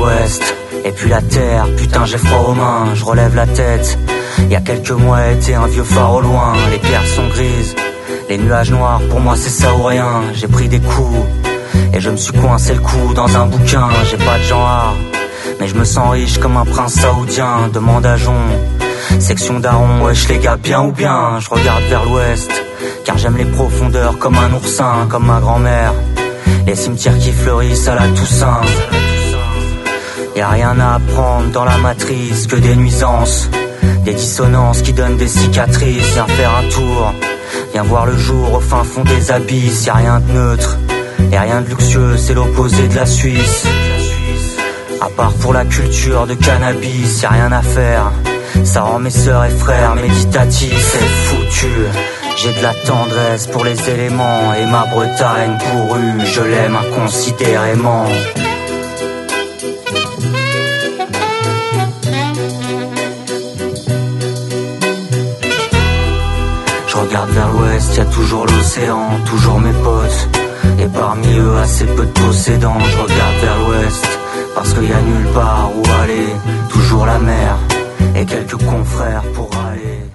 l'ouest. Et puis la terre, putain j'ai froid aux mains. Je relève la tête. Il y a quelques mois était un vieux phare au loin. Les pierres sont grises, les nuages noirs, pour moi c'est ça ou rien. J'ai pris des coups et je me suis coincé le cou dans un bouquin. J'ai pas de genre, mais je me sens riche comme un prince saoudien. Demande à Jon, section daron, wesh les gars, bien ou bien. Je regarde vers l'ouest, car j'aime les profondeurs comme un oursin, comme ma grand-mère. Les cimetières qui fleurissent à la Toussaint. Y'a rien à apprendre dans la matrice que des nuisances, des dissonances qui donnent des cicatrices. Viens faire un tour, viens voir le jour au fin fond des abysses. Y'a rien de neutre, et rien de luxueux, c'est l'opposé de la Suisse. À part pour la culture de cannabis, y'a rien à faire. Ça rend mes sœurs et frères méditatifs, c'est foutu. J'ai de la tendresse pour les éléments, et ma Bretagne bourrue, je l'aime inconsidérément. Je regarde vers l'ouest, y'a toujours l'océan, toujours mes potes. Et parmi eux, assez peu de possédants. Je regarde vers l'ouest, parce qu'il y a nulle part où aller. Toujours la mer, et quelques confrères pour aller.